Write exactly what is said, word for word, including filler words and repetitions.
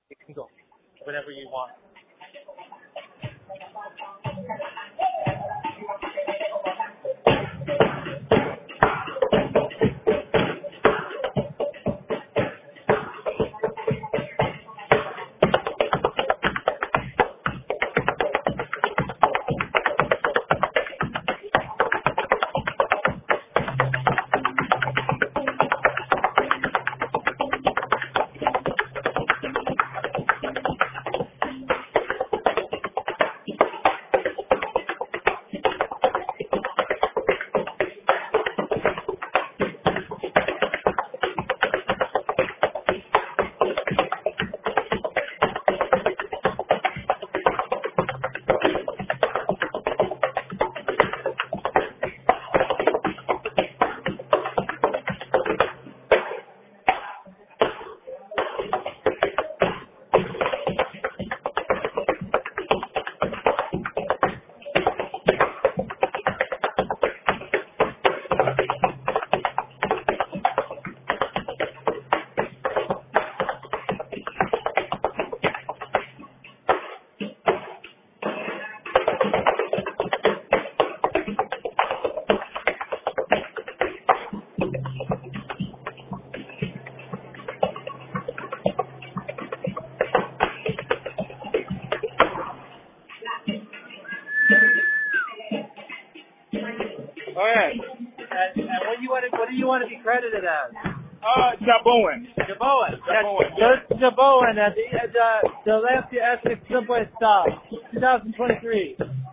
You can go whenever you want. All right. And, and what do you want to what do you want to be credited as? Uh, Jaboan. Jaboan. Jaboan. That's Jaboan at the, at the, the Lancia Essex Subway stop, twenty twenty-three.